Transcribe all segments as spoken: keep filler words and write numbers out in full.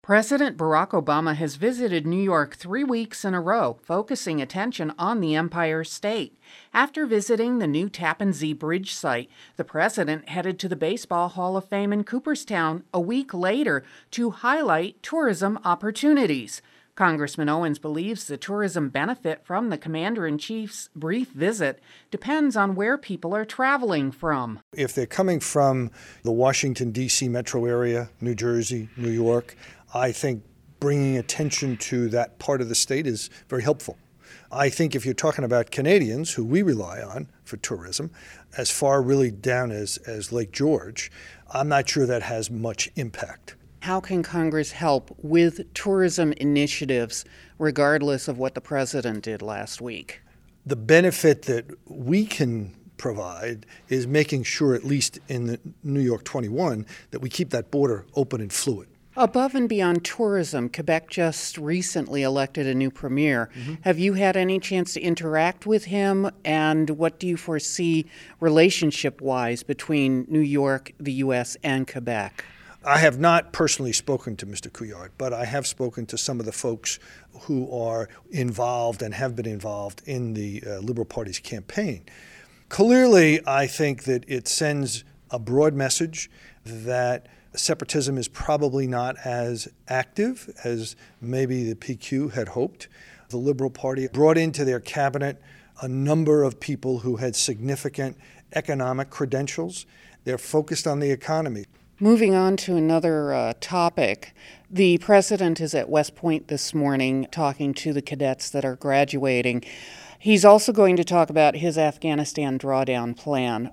President Barack Obama has visited New York three weeks in a row, focusing attention on the Empire State. After visiting the new Tappan Zee Bridge site, the president headed to the Baseball Hall of Fame in Cooperstown a week later to highlight tourism opportunities. Congressman Owens believes the tourism benefit from the Commander-in-Chief's brief visit depends on where people are traveling from. If they're coming from the Washington, D C metro area, New Jersey, New York, I think bringing attention to that part of the state is very helpful. I think if you're talking about Canadians, who we rely on for tourism, as far really down as, as Lake George, I'm not sure that has much impact. How can Congress help with tourism initiatives, regardless of what the president did last week? The benefit that we can provide is making sure, at least in the New York twenty-one, that we keep that border open and fluid. Above and beyond tourism, Quebec just recently elected a new premier. Mm-hmm. Have you had any chance to interact with him, and what do you foresee relationship-wise between New York, the U S, and Quebec? I have not personally spoken to Mister Couillard, but I have spoken to some of the folks who are involved and have been involved in the uh, Liberal Party's campaign. Clearly, I think that it sends a broad message that separatism is probably not as active as maybe the P Q had hoped. The Liberal Party brought into their cabinet a number of people who had significant economic credentials. They're focused on the economy. Moving on to another uh, topic, the president is at West Point this morning talking to the cadets that are graduating. He's also going to talk about his Afghanistan drawdown plan.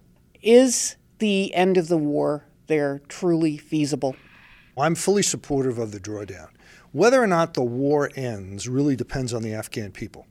Is the end of the war there truly feasible? I'm fully supportive of the drawdown. Whether or not the war ends really depends on the Afghan people,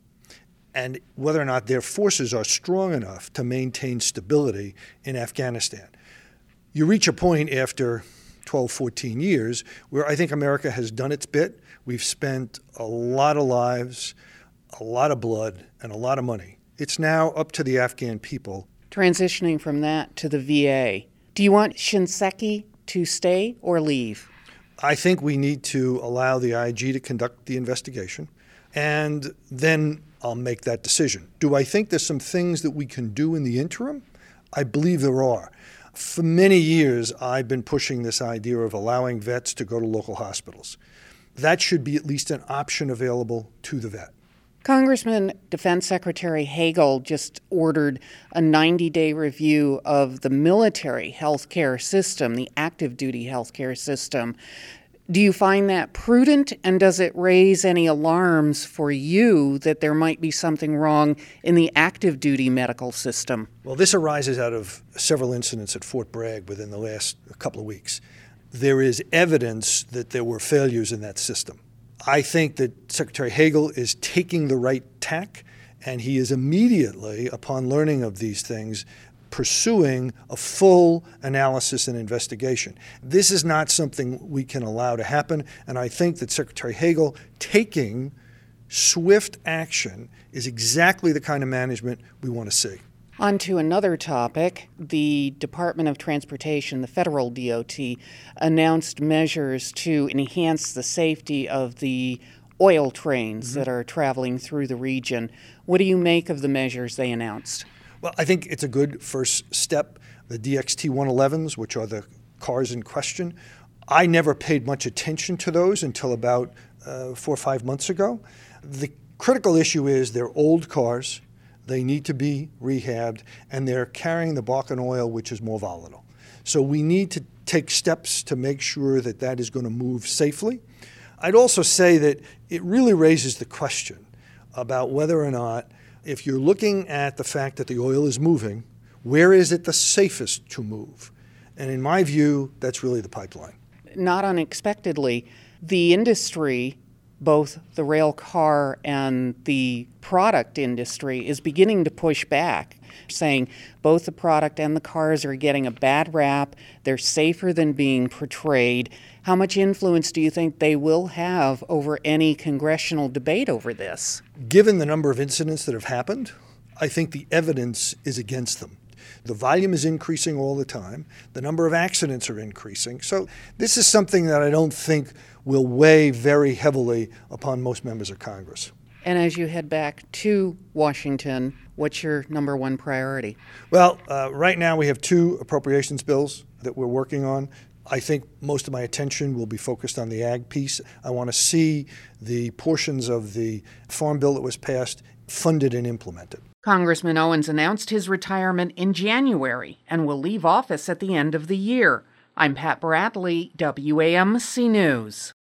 and whether or not their forces are strong enough to maintain stability in Afghanistan. You reach a point after twelve, fourteen years where I think America has done its bit. We've spent a lot of lives, a lot of blood, and a lot of money. It's now up to the Afghan people. Transitioning from that to the V A, do you want Shinseki to stay or leave? I think we need to allow the I G to conduct the investigation, and then I'll make that decision. Do I think there's some things that we can do in the interim? I believe there are. For many years, I've been pushing this idea of allowing vets to go to local hospitals. That should be at least an option available to the vet. Congressman, Defense Secretary Hagel just ordered a ninety-day review of the military health care system, the active duty health care system. Do you find that prudent, and does it raise any alarms for you that there might be something wrong in the active duty medical system? Well, this arises out of several incidents at Fort Bragg within the last couple of weeks. There is evidence that there were failures in that system. I think that Secretary Hagel is taking the right tack, and he is immediately, upon learning of these things, pursuing a full analysis and investigation. This is not something we can allow to happen, and I think that Secretary Hagel taking swift action is exactly the kind of management we want to see. On to another topic. The Department of Transportation, the federal D O T, announced measures to enhance the safety of the oil trains mm-hmm. that are traveling through the region. What do you make of the measures they announced? Well, I think it's a good first step. The D X T one elevens, which are the cars in question, I never paid much attention to those until about uh, four or five months ago. The critical issue is they're old cars, they need to be rehabbed, and they're carrying the Bakken oil, which is more volatile. So we need to take steps to make sure that that is going to move safely. I'd also say that it really raises the question about whether or not, if you're looking at the fact that the oil is moving, where is it the safest to move? And in my view, that's really the pipeline. Not unexpectedly, the industry, both the rail car and the product industry, is beginning to push back, saying both the product and the cars are getting a bad rap, they're safer than being portrayed. How much influence do you think they will have over any congressional debate over this? Given the number of incidents that have happened, I think the evidence is against them. The volume is increasing all the time. The number of accidents are increasing. So this is something that I don't think will weigh very heavily upon most members of Congress. And as you head back to Washington, what's your number one priority? Well, uh, right now we have two appropriations bills that we're working on. I think most of my attention will be focused on the ag piece. I want to see the portions of the farm bill that was passed funded and implemented. Congressman Owens announced his retirement in January and will leave office at the end of the year. I'm Pat Bradley, W A M C News.